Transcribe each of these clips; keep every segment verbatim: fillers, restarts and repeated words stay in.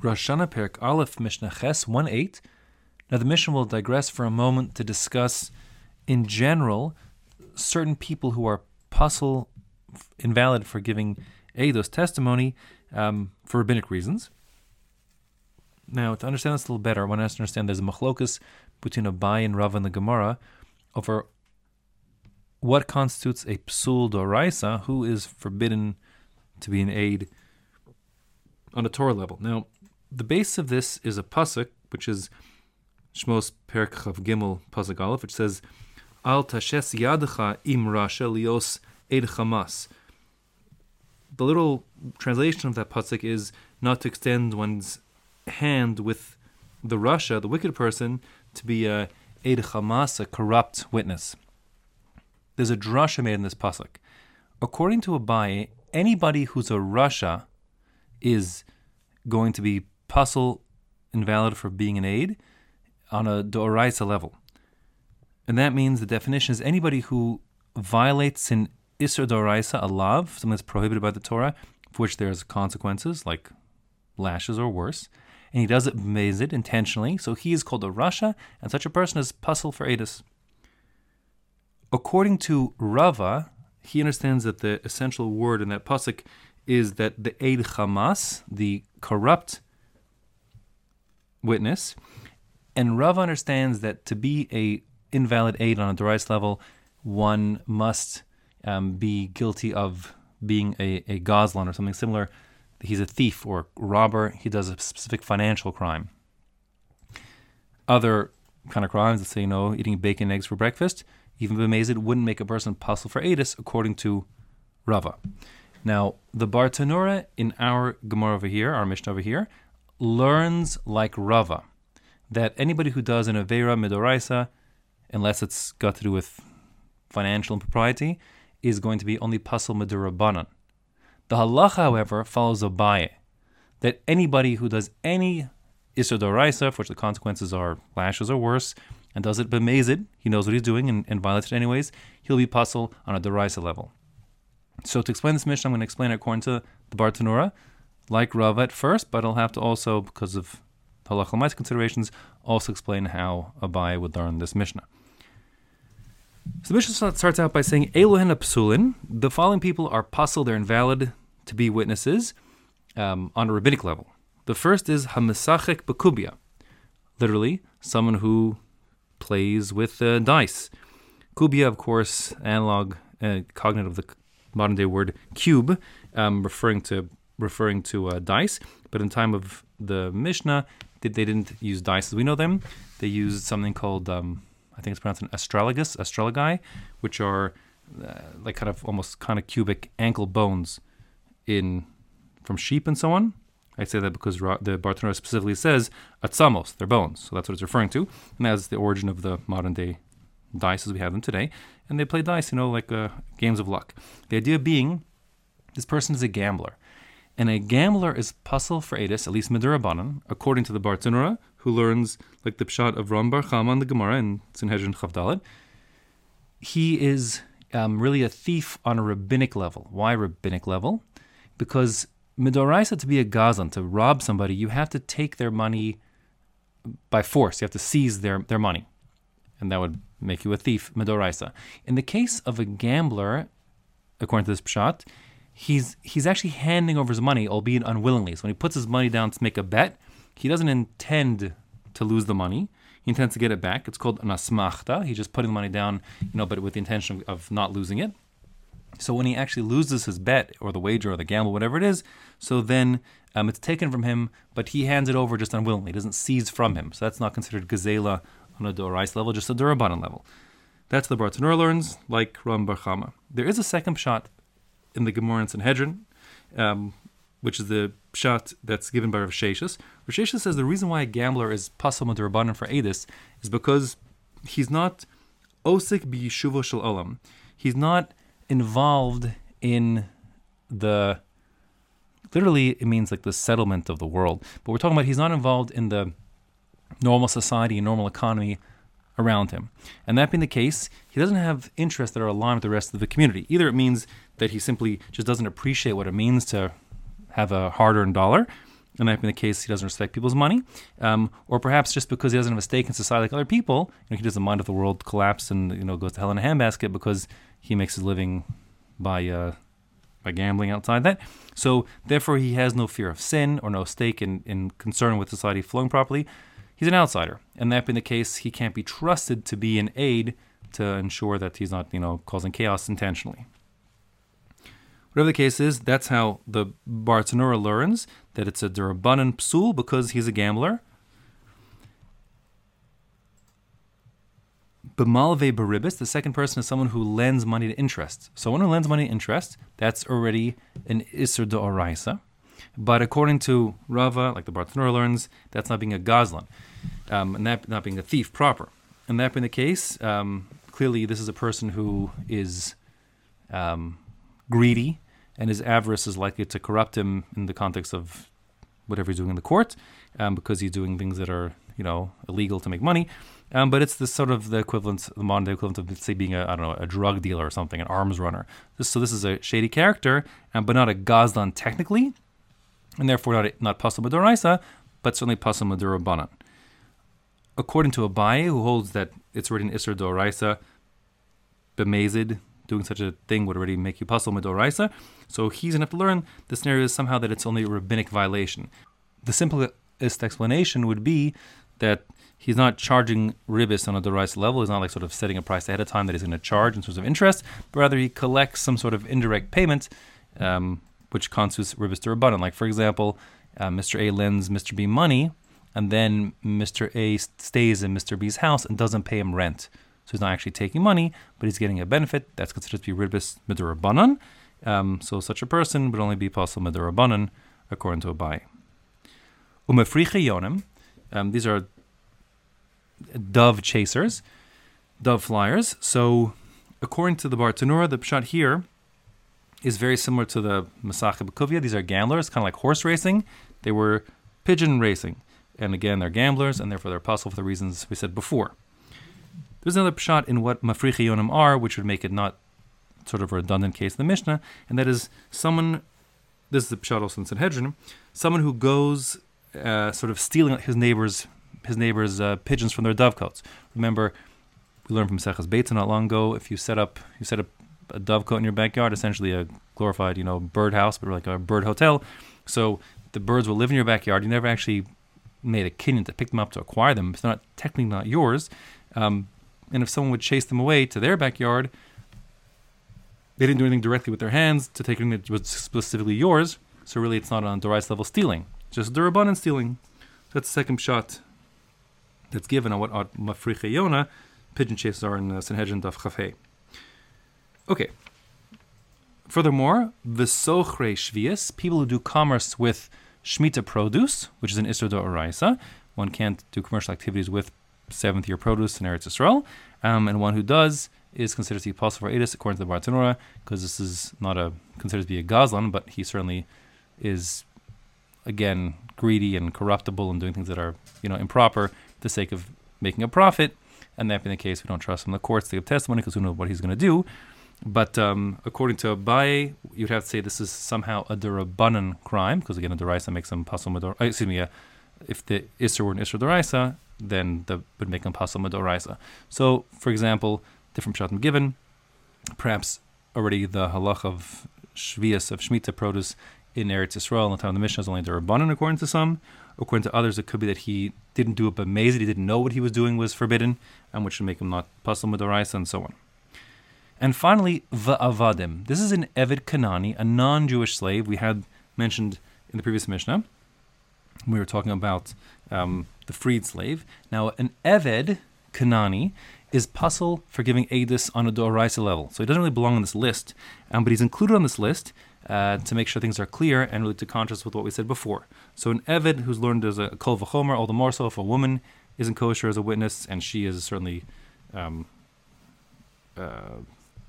Rosh Hashanah, Perek Aleph, Mishnah Ches, one eight. Now the Mishnah will digress for a moment to discuss, in general, certain people who are puzzle, invalid for giving Eidos testimony um, for rabbinic reasons. Now, to understand this a little better, I want us to understand there's a machlokus between Abai and Rava in the Gemara over what constitutes a psul doraisa, who is forbidden to be an aid on a Torah level. Now, the base of this is a pasuk, which is Shmos Perek Chav Gimel Pasuk Aleph, which says, Al tashes yadecha im rasha lios eid chamas. The literal translation of that pasuk is not to extend one's hand with the rasha, the wicked person, to be a eid chamas, a corrupt witness. There's a drasha made in this pasuk. According to Abaye, anybody who's a rasha is going to be puzzle invalid for being an aid on a doraisa level. And that means the definition is anybody who violates an isur doraisa, a lav, something that's prohibited by the Torah, for which there's consequences, like lashes or worse, and he does it b'mezid, intentionally, so he is called a rasha, and such a person is puzzle for edus. According to Rava, he understands that the essential word in that pasuk is that the eid chamas, the corrupt witness, and Rava understands that to be a invalid aid on a dorais level, one must um, be guilty of being a, a gazlan or something similar. He's a thief or robber. He does a specific financial crime. Other kind of crimes, let's say, you know, eating bacon and eggs for breakfast, even b'mezid, wouldn't make a person puzzle for edus, according to Rava. Now, the Bartanura in our Gemara over here, our Mishnah over here, learns like Rava, that anybody who does an Aveira Midoraisa, unless it's got to do with financial impropriety, is going to be only Pasal Midurabanan. The Halacha, however, follows Abaye, that anybody who does any Isur Doraisa, for which the consequences are lashes or worse, and does it b'mezid, he knows what he's doing and, and violates it anyways, he'll be Pasal on a Doraisa level. So to explain this Mishnah, I'm going to explain it according to the Bartanura, like Rava at first, but I'll have to also, because of Halacha L'maisa considerations, also explain how Abaye would learn this Mishnah. So the Mishnah starts out by saying, Elohen psulin, the following people are puzzle, they're invalid to be witnesses um, on a rabbinic level. The first is Hamesachek Bekubia, literally, someone who plays with uh, dice. Kubia, of course, analog, uh, cognate of the modern day word cube, um, referring to referring to uh, dice, but in time of the Mishnah, they, they didn't use dice as we know them. They used something called, um, I think it's pronounced an astrologus, astrologi, which are uh, like kind of almost kind of cubic ankle bones in from sheep and so on. I say that because Ra- the Bartanura specifically says atzamos, they're bones, so that's what it's referring to, and that's the origin of the modern day dice as we have them today. And they play dice, you know, like uh, games of luck. The idea being, this person is a gambler. And a gambler is puzzle for edus, at least midurabanan, according to the Bartanura, who learns, like the pshat of Ram Bar Chama in the Gemara in Sanhedrin Chavdalet. He is um, really a thief on a rabbinic level. Why rabbinic level? Because midoraisa, to be a gazlan, to rob somebody, you have to take their money by force. You have to seize their, their money. And that would make you a thief, midoraisa. In the case of a gambler, according to this pshat, he's he's actually handing over his money, albeit unwillingly. So when he puts his money down to make a bet, he doesn't intend to lose the money. He intends to get it back. It's called an asmachta. He's just putting the money down, you know, but with the intention of not losing it. So when he actually loses his bet or the wager or the gamble, whatever it is, so then um, it's taken from him, but he hands it over just unwillingly. He doesn't seize from him. So that's not considered gazela on a dorais level, just a durabanan level. That's the Bartanura learns, like Ram Bar Chama. There is a second pshat in the Gemara in Sanhedrin, um, which is the pshat that's given by Rav Sheshis. Rav Sheshis says the reason why a gambler is pasal madurabanan for edus is because he's not osik b'yeshuvo shel olam. He's not involved in the, literally it means like the settlement of the world, but we're talking about he's not involved in the normal society and normal economy around him. And that being the case, he doesn't have interests that are aligned with the rest of the community. Either it means that he simply just doesn't appreciate what it means to have a hard-earned dollar, and that being the case, he doesn't respect people's money, um, or perhaps just because he doesn't have a stake in society like other people, you know, he doesn't mind if the world collapses and you know goes to hell in a handbasket because he makes his living by uh, by gambling outside that. So therefore, he has no fear of sin or no stake in, in concern with society flowing properly. He's an outsider, and that being the case, he can't be trusted to be an aid to ensure that he's not, you know, causing chaos intentionally. Whatever the case is, that's how the Bartanura learns that it's a Durabanan Psul because he's a gambler. B'malve Baribis, the second person is someone who lends money to interest. So someone who lends money to interest, that's already an Isser D'Oraisa. But according to Rava, like the Bartanura learns, that's not being a Gazlan, um, and that not being a thief proper. And that being the case, um, clearly this is a person who is um, greedy, and his avarice is likely to corrupt him in the context of whatever he's doing in the court, um, because he's doing things that are, you know, illegal to make money. Um, but it's the sort of the equivalent, the modern day equivalent of, say, being a, I don't know, a drug dealer or something, an arms runner. This, so this is a shady character, um, but not a Gazlan technically, and therefore not not Pasal B'Doraisa, but certainly Pasal B'Dorabanan. According to Abaye, who holds that it's already an Isser D'Oraisa, B'Mezid, doing such a thing would already make you Pasal B'Doraisa, so he's going to have to learn the scenario is somehow that it's only a rabbinic violation. The simplest explanation would be that he's not charging ribis on a D'Oraisa level. He's not like sort of setting a price ahead of time that he's going to charge in terms of interest, but rather he collects some sort of indirect payment, um, which constitutes ribis D'Orabanan. Like, for example, uh, Mister A lends Mister B money, and then Mister A stays in Mister B's house and doesn't pay him rent. So he's not actually taking money, but he's getting a benefit. That's considered to be ribis D'Orabanan. Um, so such a person would only be Pasal D'Orabanan, according to Abaye. Umefriche yonim. Um, these are dove chasers, dove flyers. So according to the Bartanura, the pshat here is very similar to the Masachet B'Kuvia. These are gamblers, kind of like horse racing. They were pigeon racing. And again, they're gamblers, and therefore they're Pasal for the reasons we said before. There's another pshat in what Mafriche yonim are, which would make it not sort of a redundant case in the Mishnah, and that is someone, this is the pshat also in Sanhedrin, someone who goes uh, sort of stealing his neighbor's his neighbor's uh, pigeons from their dovecotes. Remember, we learned from Seches Beitza not long ago, if you set up you set up a dovecote in your backyard, essentially a glorified, you know, bird house, but like a bird hotel. So the birds will live in your backyard. You never actually made a kinyan to pick them up, to acquire them. It's not technically not yours. Um, and if someone would chase them away to their backyard, they didn't do anything directly with their hands to take anything that was specifically yours. So really, it's not on D'Oraisa level stealing, just D'Orabanan stealing. That's the second shot that's given on what Mafriche Yona, pigeon chasers are in uh, Sanhedrin Daf Chafei. Okay. Furthermore, V'sochre Shvius, people who do commerce with Shemitah produce, which is an Isser D'Oraisa. One can't do commercial activities with seventh year produce in Eretz Yisrael, um, and one who does is considered to be Pasal for Edis according to the Bartanura, because this is not a considered to be a Gazlan, but he certainly is, again, greedy and corruptible and doing things that are, you know, improper for the sake of making a profit. And that being the case, we don't trust him in the courts to give testimony because we know what he's going to do. But um, according to Abaye, you'd have to say this is somehow a D'Orabanan crime, because again, a D'Oraisa makes him Pasal Medor. Uh, excuse me, uh, if the Isser were an Isser D'Oraisa, then that would make him Pasal D'Oraisa. So, for example, different pshatim given, perhaps already the halach of Shvius, of Shemitah produce in Eretz Yisrael in the time of the Mishnah is only D'Orabanan according to some. According to others, it could be that he didn't do it b'mezid, he didn't know what he was doing was forbidden, and which would make him not Pasal D'Oraisa, and so on. And finally, Va'avadim. This is an Eved Kanani, a non-Jewish slave. We had mentioned in the previous Mishnah. We were talking about um, the freed slave. Now, an Eved Kanani is Pasal for giving Eidus on a D'Oraisa level. So he doesn't really belong on this list, um, but he's included on this list uh, to make sure things are clear and really to contrast with what we said before. So an Eved who's learned as a Kol V'chomer, all the more so if a woman isn't kosher as a witness, and she is certainly um, uh,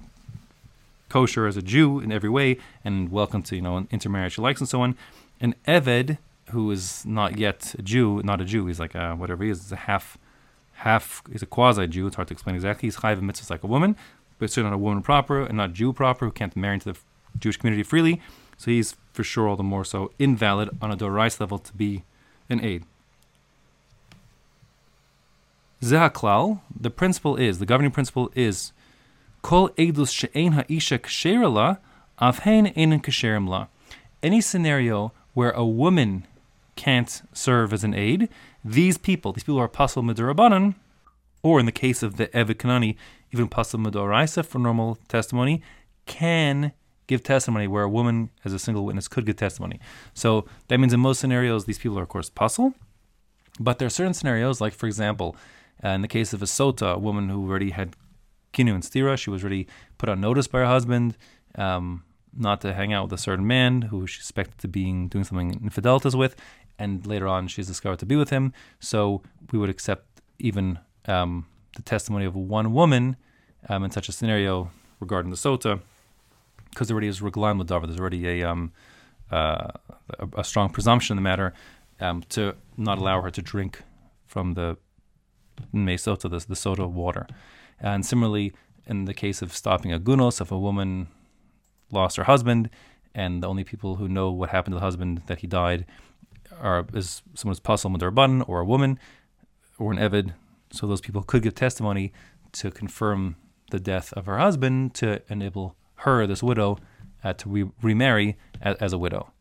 kosher as a Jew in every way, and welcome to, you know, intermarriage she likes and so on. An Eved who is not yet a Jew, not a Jew, he's like a, whatever he is, he's a half, half, he's a quasi-Jew, it's hard to explain exactly, he's chayiv mitzvahs like a woman, but certainly not a woman proper, and not Jew proper, who can't marry into the Jewish community freely. So he's for sure all the more so invalid on a Dorais level to be an aid. Zehaklal, the principle is, the governing principle is, Kol edus she'ein ha'isha k'sheira la, avhein einin k'sherim la. Any scenario where a woman can't serve as an aid, these people, these people are pasul midurabanan, or in the case of the Eved Kanani, even pasul midoraisa for normal testimony, can give testimony where a woman as a single witness could give testimony. So that means in most scenarios, these people are of course pasul, but there are certain scenarios, like for example, uh, in the case of a sota, a woman who already had kinu and stira, she was already put on notice by her husband, um, not to hang out with a certain man who she suspected to be doing something infidelitas with, and later on she's discovered to be with him. So we would accept even um, the testimony of one woman um, in such a scenario regarding the sota, because there already is reglan l'davar. There's already a, um, uh, a a strong presumption in the matter um, to not allow her to drink from the me sota, the, the soda water. And similarly, in the case of stopping a gunos, if a woman lost her husband, and the only people who know what happened to the husband, that he died, are is someone who's pasul midrabanan, or a woman, or an eved. So those people could give testimony to confirm the death of her husband to enable her, this widow, uh, to re- remarry as, as a widow.